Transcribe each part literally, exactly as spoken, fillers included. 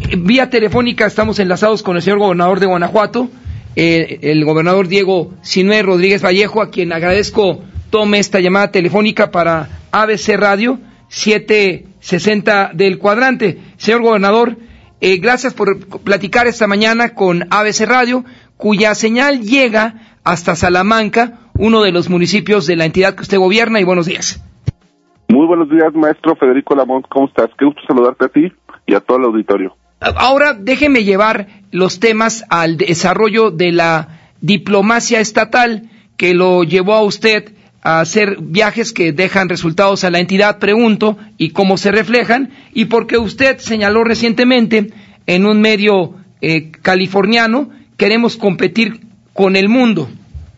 vía telefónica estamos enlazados con el señor gobernador de Guanajuato, eh, el gobernador Diego Sinue Rodríguez Vallejo, a quien agradezco tome esta llamada telefónica para A B C Radio setecientos sesenta del Cuadrante. Señor gobernador, eh, gracias por platicar esta mañana con A B C Radio, cuya señal llega hasta Salamanca, uno de los municipios de la entidad que usted gobierna, y buenos días. Muy buenos días, maestro Federico Lamont, ¿cómo estás? Qué gusto saludarte a ti y a todo el auditorio. Ahora déjeme llevar los temas al desarrollo de la diplomacia estatal que lo llevó a usted a hacer viajes que dejan resultados a la entidad, pregunto, y cómo se reflejan, y porque usted señaló recientemente en un medio eh, californiano, queremos competir con el mundo.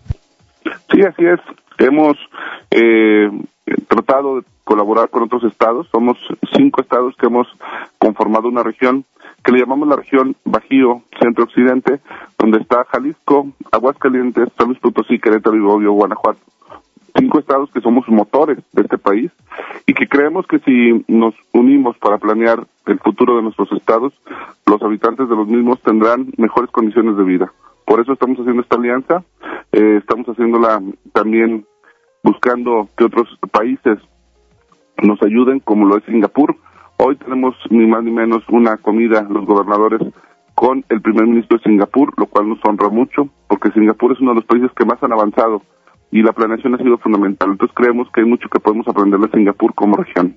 Sí, así es. Hemos eh, tratado de colaborar con otros estados. Somos cinco estados que hemos conformado una región que le llamamos la región Bajío Centro-Occidente, donde está Jalisco, Aguascalientes, San Luis Potosí, Querétaro y Obvio, Guanajuato. Cinco estados que somos motores de este país y que creemos que si nos unimos para planear el futuro de nuestros estados, los habitantes de los mismos tendrán mejores condiciones de vida. Por eso estamos haciendo esta alianza, eh, estamos haciéndola también buscando que otros países nos ayuden, como lo es Singapur. Hoy tenemos ni más ni menos una comida, los gobernadores, con el primer ministro de Singapur, lo cual nos honra mucho, porque Singapur es uno de los países que más han avanzado y la planeación ha sido fundamental. Entonces creemos que hay mucho que podemos aprender de Singapur como región.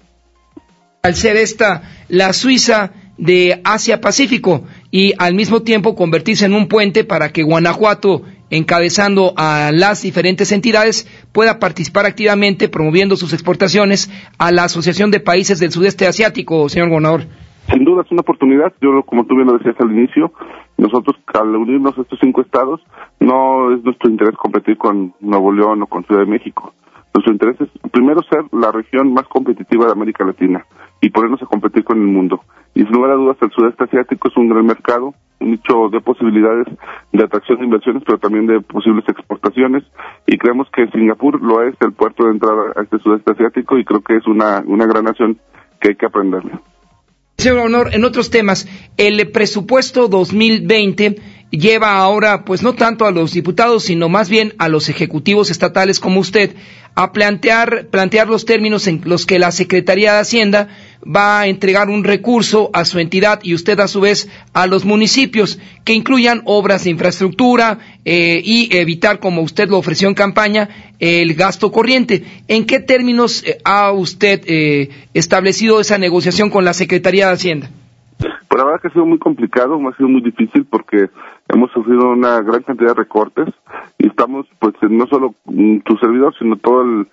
Al ser esta la Suiza de Asia-Pacífico y al mismo tiempo convertirse en un puente para que Guanajuato, encabezando a las diferentes entidades, pueda participar activamente promoviendo sus exportaciones a la Asociación de Países del Sudeste Asiático, señor gobernador. Sin duda es una oportunidad. Yo, como tú bien lo decías al inicio, nosotros al unirnos a estos cinco estados, no es nuestro interés competir con Nuevo León o con Ciudad de México. Nuestro interés es primero ser la región más competitiva de América Latina y ponernos a competir con el mundo. Y sin lugar a dudas el Sudeste Asiático es un gran mercado, un nicho de posibilidades de atracción de inversiones, pero también de posibles exportaciones, y creemos que Singapur lo es el puerto de entrada a este Sudeste Asiático, y creo que es una, una gran nación que hay que aprenderle. Señor gobernador, en otros temas, el presupuesto dos mil veinte lleva ahora, pues no tanto a los diputados, sino más bien a los ejecutivos estatales como usted, a plantear, plantear los términos en los que la Secretaría de Hacienda va a entregar un recurso a su entidad y usted a su vez a los municipios, que incluyan obras de infraestructura eh, y evitar, como usted lo ofreció en campaña, el gasto corriente. ¿En qué términos eh, ha usted eh, establecido esa negociación con la Secretaría de Hacienda? Pues la verdad que ha sido muy complicado, ha sido muy difícil porque hemos sufrido una gran cantidad de recortes y estamos, pues, no solo tu servidor, sino todo el,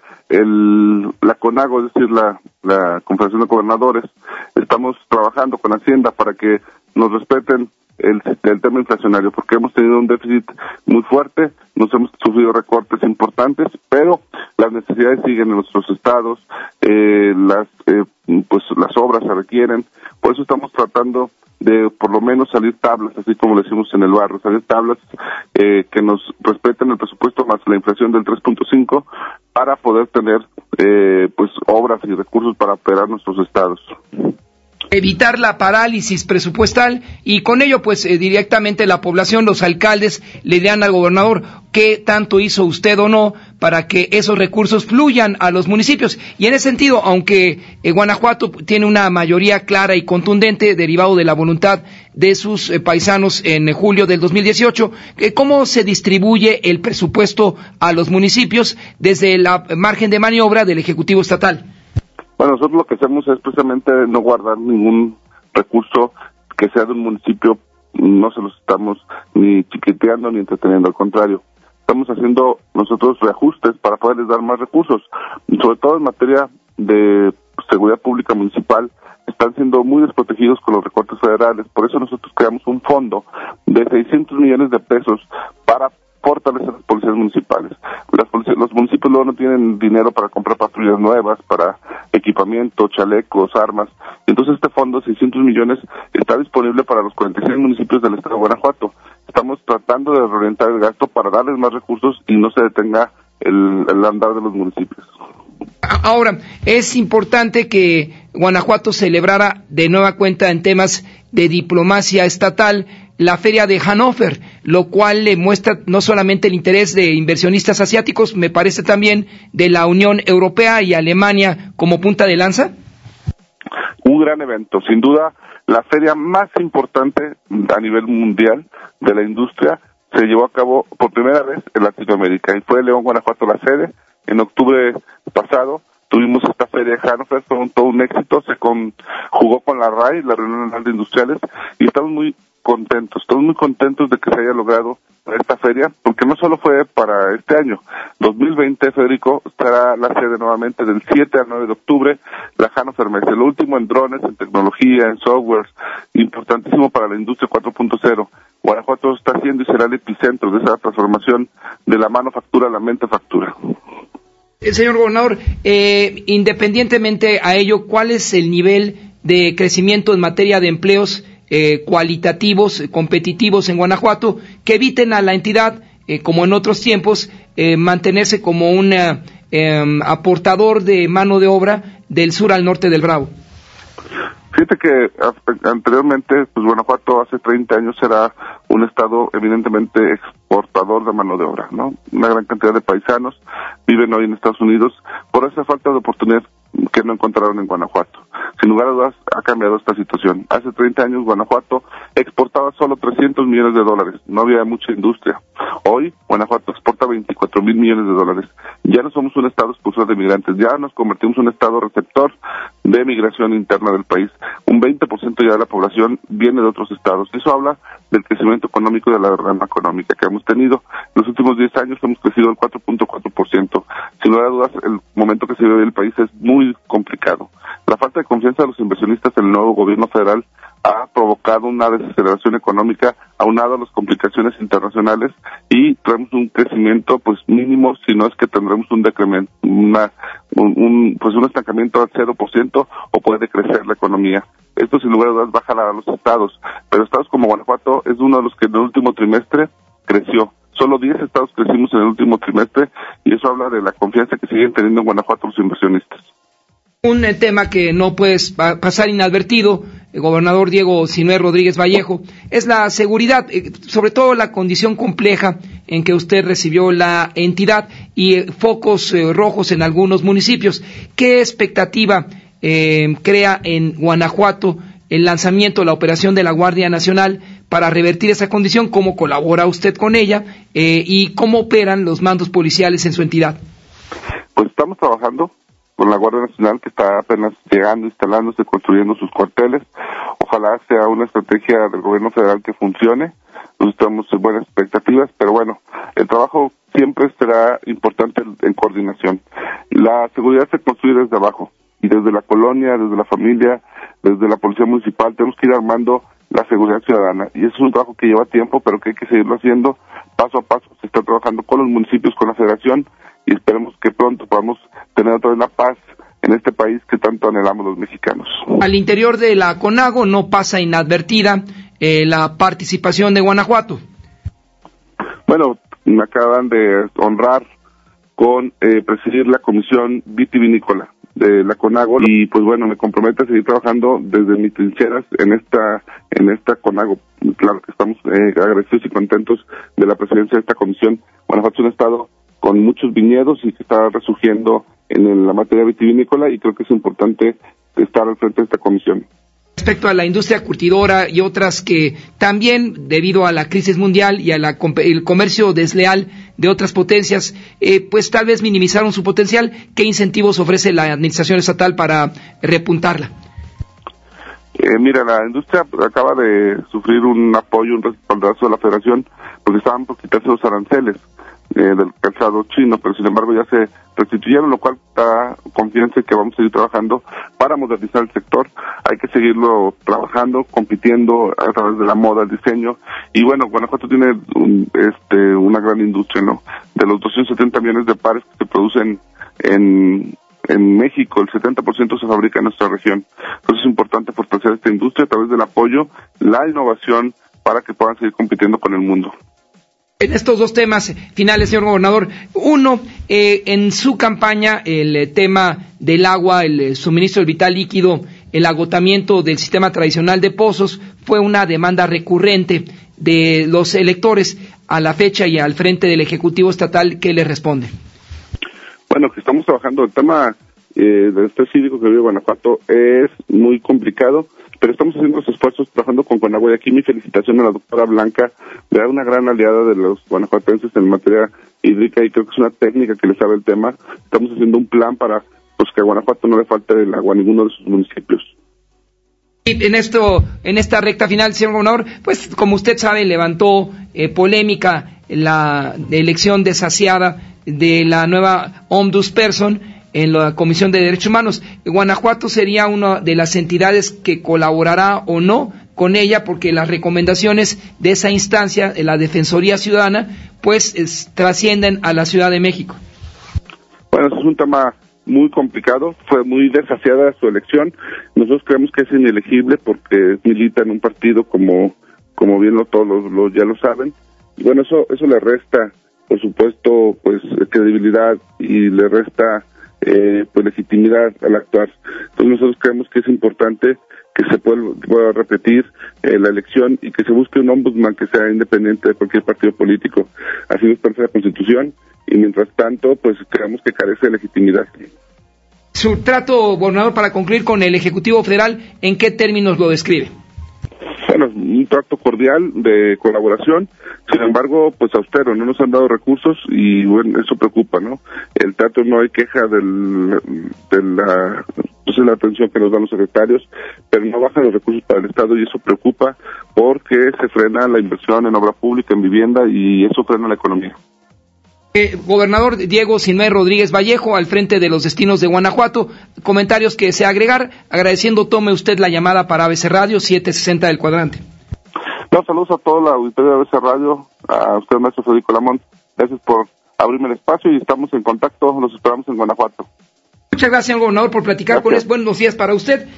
el la CONAGO, es decir, la, la Confederación de Gobernadores, estamos trabajando con Hacienda para que nos respeten el, el tema inflacionario, porque hemos tenido un déficit muy fuerte, nos hemos sufrido recortes importantes, pero las necesidades siguen en nuestros estados, eh, las eh, pues las obras se requieren, por eso estamos tratando de por lo menos salir tablas, así como lo decimos en el barrio, salir tablas eh, que nos respeten el presupuesto más la inflación del tres punto cinco para poder tener eh, pues obras y recursos para operar nuestros estados. Evitar la parálisis presupuestal y con ello pues eh, directamente la población, los alcaldes le dirán al gobernador qué tanto hizo usted o no para que esos recursos fluyan a los municipios. Y en ese sentido, aunque eh, Guanajuato tiene una mayoría clara y contundente derivado de la voluntad de sus eh, paisanos en eh, julio del dos mil dieciocho, eh, ¿cómo se distribuye el presupuesto a los municipios desde la margen de maniobra del Ejecutivo Estatal? Bueno, nosotros lo que hacemos es precisamente no guardar ningún recurso que sea de un municipio, no se los estamos ni chiquiteando ni entreteniendo, al contrario, estamos haciendo nosotros reajustes para poderles dar más recursos, sobre todo en materia de seguridad pública municipal, están siendo muy desprotegidos con los recortes federales, por eso nosotros creamos un fondo de seiscientos millones de pesos para fortalecer las policías municipales. Las policías, los municipios luego no tienen dinero para comprar patrullas nuevas, para equipamiento, chalecos, armas. Entonces este fondo, seiscientos millones, está disponible para los cuarenta y seis municipios del estado de Guanajuato. Estamos tratando de reorientar el gasto para darles más recursos y no se detenga el, el andar de los municipios. Ahora, es importante que Guanajuato celebrara de nueva cuenta en temas de diplomacia estatal la feria de Hannover, lo cual le muestra no solamente el interés de inversionistas asiáticos, me parece también de la Unión Europea y Alemania como punta de lanza. Un gran evento, sin duda, la feria más importante a nivel mundial de la industria se llevó a cabo por primera vez en Latinoamérica y fue León, Guanajuato la sede. En octubre pasado tuvimos esta feria de Hannover, fue un, todo un éxito, se conjugó con la R A I, la Reunión Nacional de Industriales, y estamos muy contentos, estamos muy contentos de que se haya logrado esta feria, porque no solo fue para este año, dos mil veinte, Federico, estará la sede nuevamente del siete al nueve de octubre, la Hannover Messe, lo último en drones, en tecnología, en software, importantísimo para la industria cuatro punto cero. Guanajuato está haciendo y será el epicentro de esa transformación de la manufactura a la mentefactura. El señor gobernador, eh, independientemente a ello, ¿cuál es el nivel de crecimiento en materia de empleos eh, cualitativos, competitivos en Guanajuato, que eviten a la entidad, eh, como en otros tiempos, eh, mantenerse como un eh, aportador de mano de obra del sur al norte del Bravo? Fíjate que anteriormente, pues Guanajuato hace treinta años era un estado evidentemente exportador de mano de obra, ¿no? Una gran cantidad de paisanos viven hoy en Estados Unidos por esa falta de oportunidades que no encontraron en Guanajuato. Sin lugar a dudas, ha cambiado esta situación. Hace treinta años Guanajuato exportaba solo trescientos millones de dólares, no había mucha industria. Hoy Guanajuato exporta veinticuatro mil millones de dólares. Ya no somos un estado expulsor de migrantes, ya nos convertimos en un estado receptor de migración interna del país. Un veinte por ciento ya de la población viene de otros estados. Eso habla del crecimiento económico y de la rama económica que hemos tenido. En los últimos diez años hemos crecido el cuatro punto cuatro por ciento. Sin lugar a dudas, el momento que se vive en el país es muy complicado. La falta de confianza de los inversionistas en el nuevo gobierno federal ha provocado una desaceleración económica aunado a las complicaciones internacionales y traemos un crecimiento pues mínimo, si no es que tendremos un decremento, una, un, un, pues un estancamiento al cero por ciento o puede crecer la economía. Esto sin lugar a dudas baja a los estados, pero estados como Guanajuato es uno de los que en el último trimestre creció. Solo diez estados crecimos en el último trimestre y eso habla de la confianza que siguen teniendo en Guanajuato los inversionistas. Un tema que no puede pasar inadvertido, el gobernador Diego Sinué Rodríguez Vallejo, es la seguridad, sobre todo la condición compleja en que usted recibió la entidad y focos eh, rojos en algunos municipios. ¿Qué expectativa eh, crea en Guanajuato el lanzamiento, la operación de la Guardia Nacional para revertir esa condición? ¿Cómo colabora usted con ella eh, y cómo operan los mandos policiales en su entidad? Pues estamos trabajando con la Guardia Nacional, que está apenas llegando, instalándose, construyendo sus cuarteles. Ojalá sea una estrategia del gobierno federal que funcione. Nosotros tenemos buenas expectativas, pero bueno, el trabajo siempre será importante en coordinación. La seguridad se construye desde abajo, y desde la colonia, desde la familia, desde la policía municipal, tenemos que ir armando la seguridad ciudadana. Y eso es un trabajo que lleva tiempo, pero que hay que seguirlo haciendo paso a paso. Se está trabajando con los municipios, con la federación, y esperemos que pronto podamos tener otra vez la paz en este país que tanto anhelamos los mexicanos. Al interior de la CONAGO no pasa inadvertida eh, la participación de Guanajuato. Bueno, me acaban de honrar con eh, presidir la comisión vitivinícola de la CONAGO y pues bueno, me comprometo a seguir trabajando desde mis trincheras en esta en esta CONAGO. Claro que estamos eh, agradecidos y contentos de la presidencia de esta comisión. Guanajuato es un estado con muchos viñedos y que está resurgiendo en la materia vitivinícola y creo que es importante estar al frente de esta comisión. Respecto a la industria curtidora y otras que también, debido a la crisis mundial y al comercio desleal de otras potencias, eh, pues tal vez minimizaron su potencial, ¿qué incentivos ofrece la administración estatal para repuntarla? Eh, mira, la industria acaba de sufrir un apoyo, un respaldazo de la federación, porque estaban por quitarse los aranceles eh, del calzado chino, pero sin embargo ya se restituyeron, lo cual da confianza en que vamos a seguir trabajando para modernizar el sector. Hay que seguirlo trabajando, compitiendo a través de la moda, el diseño, y bueno, Guanajuato tiene un, este, una gran industria, ¿no? De los doscientos setenta millones de pares que se producen en En México, el setenta por ciento se fabrica en nuestra región. Entonces es importante fortalecer esta industria a través del apoyo, la innovación, para que puedan seguir compitiendo con el mundo. En estos dos temas finales, señor gobernador, uno, eh, en su campaña, el eh, tema del agua, el eh, suministro del vital líquido, el agotamiento del sistema tradicional de pozos, fue una demanda recurrente de los electores. A la fecha y al frente del Ejecutivo Estatal, ¿qué le responde? Bueno, que estamos trabajando, el tema eh, del estrés hídrico que vive Guanajuato es muy complicado, pero estamos haciendo los esfuerzos trabajando con Conagua, y aquí mi felicitación a la doctora Blanca, de una gran aliada de los guanajuatenses en materia hídrica, y creo que es una técnica que le sabe el tema. Estamos haciendo un plan para pues que a Guanajuato no le falte el agua a ninguno de sus municipios. Y en esto, en esta recta final, señor gobernador, pues como usted sabe, levantó eh, polémica la elección desasiada de la nueva ombudsperson en la Comisión de Derechos Humanos. Guanajuato sería una de las entidades que colaborará o no con ella, porque las recomendaciones de esa instancia, de la Defensoría Ciudadana, pues es, trascienden a la Ciudad de México. Bueno, eso es un tema muy complicado, fue muy desasiada su elección. Nosotros creemos que es inelegible porque milita en un partido como como bien lo, todos los, los ya lo saben. Y bueno, eso eso le resta, por supuesto, pues credibilidad y le resta eh, pues legitimidad al actuar. Entonces nosotros creemos que es importante que se pueda, pueda repetir eh, la elección y que se busque un ombudsman que sea independiente de cualquier partido político. Así lo establece la Constitución, y mientras tanto, pues creemos que carece de legitimidad. Su trato, gobernador, para concluir con el Ejecutivo Federal, ¿en qué términos lo describe? Bueno, un trato cordial de colaboración, sin embargo, pues austero, no nos han dado recursos y bueno, eso preocupa, ¿no? El trato, no hay queja del, de la, pues, de la atención que nos dan los secretarios, pero no bajan los recursos para el Estado y eso preocupa porque se frena la inversión en obra pública, en vivienda, y eso frena la economía. Eh, gobernador Diego Sinue Rodríguez Vallejo, al frente de los destinos de Guanajuato, comentarios que desea agregar, agradeciendo tome usted la llamada para A B C Radio setecientos sesenta del Cuadrante. No, saludos a toda la auditoría de A B C Radio, a usted, maestro Federico Lamont, gracias por abrirme el espacio y estamos en contacto, nos esperamos en Guanajuato. Muchas gracias, señor gobernador, por platicar gracias. con él. Buenos días para usted.